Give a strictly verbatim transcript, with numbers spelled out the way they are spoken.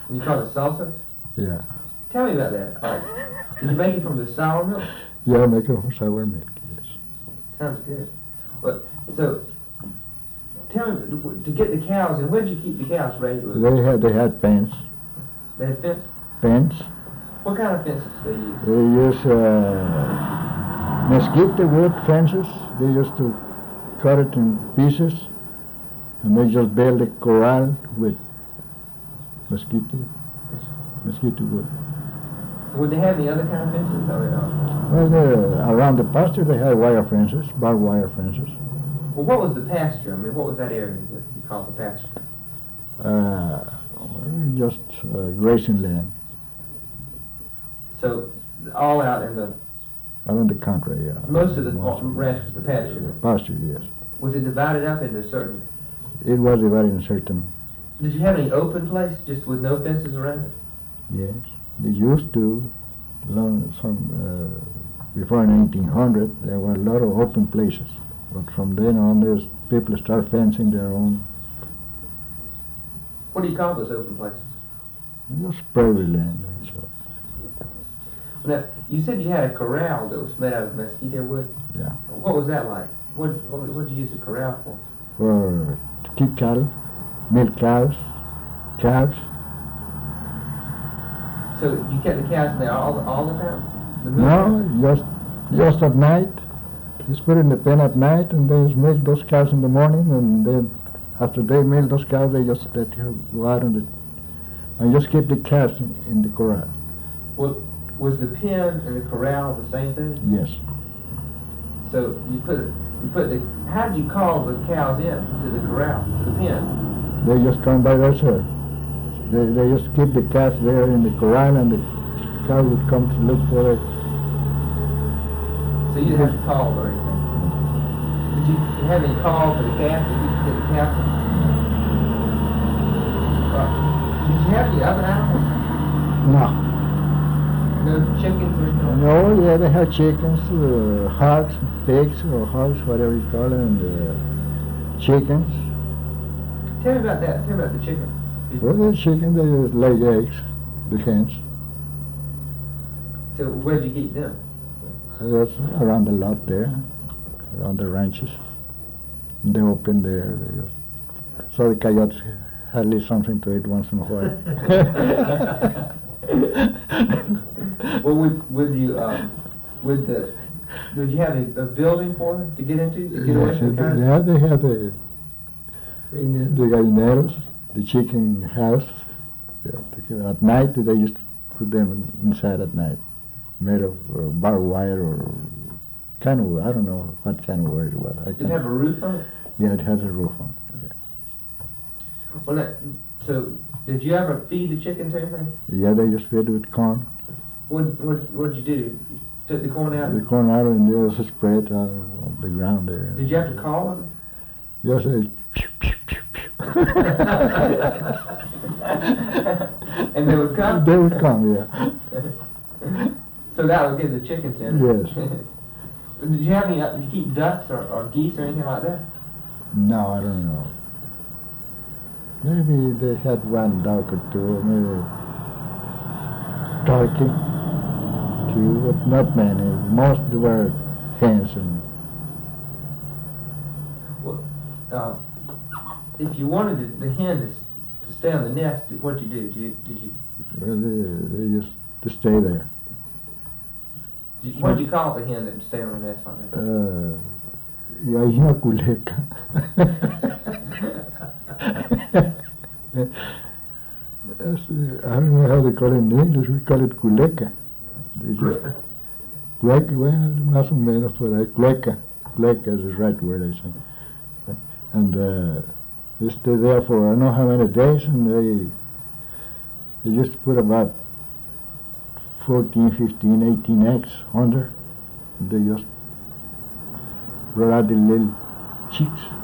You call it salsa? Yeah. Tell me about that. Like, did you make it from the sour milk? Yeah, I make it from sour milk, yes. Sounds good. Well, so, tell me, to get the cows in, where did you keep the cows raised with? They had, they had pens. They had fence? Pens. What kind of fences do they use? They use uh, mosquito wood fences. They used to cut it in pieces, and they just build a corral with mosquito, mosquito wood. Would they have any other kind of fences? Or, uh, Well, uh, around the pasture they had wire fences, barbed wire fences. well, what was the pasture? I mean, what was that area that you called the pasture? Uh, just uh, grazing land. So, all out in the, Out in the country, yeah. most of the Most of ranch was the pasture. Pasture, yes. Was it divided up into certain, It was divided in certain, did you have any open place just with no fences around it? yes. They used to, long, some, uh, before nineteen hundred, there were a lot of open places. But from then on, there's people start fencing their own, What do you call those open places? just prairie land, that's all. Now, you said you had a corral that was made out of mosquito wood. Yeah. What was that like? What what what did you use the corral for? For, to keep cattle, milk cows, calves. So you kept the cows in there all the, all the time? The milk cows? No, just, just at night. Just put it in the pen at night, and then milk those cows in the morning, and then after they milk those cows, they just let her go out and, the, and just keep the calves in, in the corral. Well, was the pen and the corral the same thing? Yes. So you put it, you put the, how did you call the cows in to the corral, to the pen? They just come by themselves. They, they just keep the calves there in the corral, and the cow would come to look for it. So you didn't have to call or anything? Did you have any call for the calf? Did you get the calf? Uh, did you have any other animals? No. No chickens or anything? No, yeah, they have chickens, uh, hogs, pigs, or hogs, whatever you call them, and uh, chickens. Tell me about that. Tell me about the chicken. Well, the chicken, they lay eggs, the hens. So where'd you keep them? That's around the lot there, around the ranches. They open there. They just, so the coyotes had at least something to eat once in a while. Well, would, would you, um, would the, did you have a, a building for them to get into, to get away Yes, from the coyotes? yeah, they had the, the gallineros, the chicken house. Yeah, to- at night, they used to put them in- inside at night, made of uh, barbed wire or kind of, I don't know what kind of wire it was. I Did it can't- have a roof on it? Yeah, it had a roof on it. Well, that, so did you ever feed the chickens or anything? Yeah, they just fed with corn. What, what, what'd you do? You took the corn out? The corn out and they just spread it out on the ground there. Did you have to call them? Yes, they pew, pew, pew, pew. And they would come? They would come, yeah. So that would get the chickens in? Yes. Did you have any, uh, did you keep ducks or, or geese or anything like that? No, I don't know. Maybe they had one duck or two, maybe turkey, two, but not many. Most were hens and Well, uh, if you wanted the, the hen to, s- to stay on the nest, what'd you do? Did you, did you, well, they, they used to stay there. did you what'd you call the hen that would stay on the nest like that? Uh, Gallina culeca. That's, uh, I don't know how they call it in English. We call it culeca. They just cueca, bueno, más o menos por ahí. Cueca, cueca is the right word, I think. And uh, they stay there for I don't know how many days, and they they used to put about fourteen, fifteen, eighteen eggs under. They just brought out the little chicks.